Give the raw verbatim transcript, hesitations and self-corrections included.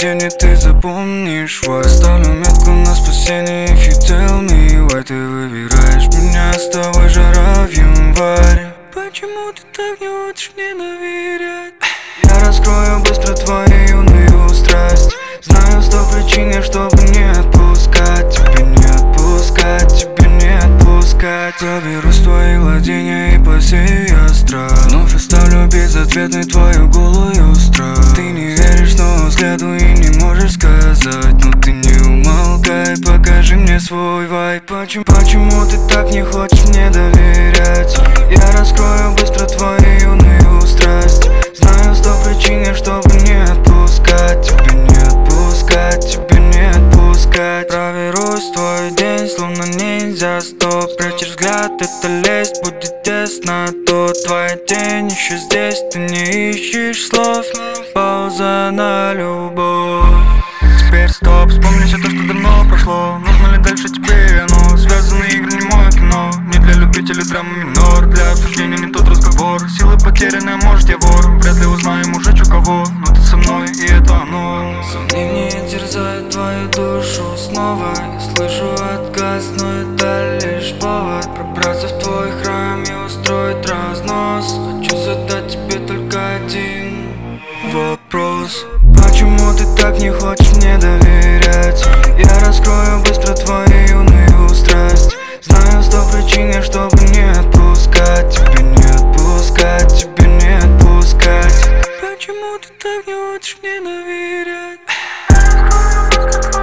день, и ты запомнишь why. Ставлю метку на спасение, if you tell me why. Ты выбираешь меня, с тобой жара в январе. Почему ты так не хочешь мне доверять? Я раскрою быстро твою юную страсть. Знаю сто причин, чтобы не отпускать тебя, не отпускать тебя, не отпускать. Заберу с твоей владения и посею страх. Вновь оставлю безответной твою голую страх. Ты не веришь, но взгляду и не можешь сказать. Но ты не умолкай, покажи мне свой вайб. Почему, почему ты так не хочешь мне доверять? Я раскрою быстро твою юную страсть. Знаю сто причин, чтобы не отпускать тебя, не отпускать тебя, не отпускать. Проверусь твой день, словно ниндзя, стоп. Прячешь взгляд, это лезть будет тесно. То твоя тень еще здесь, ты не ищешь слов. Пауза на любовь. Теперь стоп, вспомни все то, что давно прошло. Нужно ли дальше теперь оно? Связанные игры, не мое кино. Не для любителей драмы минор. Для обсуждения не тот разговор. Силы потеряны, может я вор. Вряд ли узнаем уже у кого. Но ты со мной, и это оно. Сомнения терзают твою душу снова. Я слышу отказ, но это лишь повод пробраться в твой храм и устроить разнос. Хочу задать тебе только один вопрос. Почему ты так не хочешь мне доверять? Я раскрою быстро твою юную страсть. Знаю сто причин, чтобы не отпускать тебя, не отпускать тебя, не отпускать. Почему ты так не хочешь мне доверять?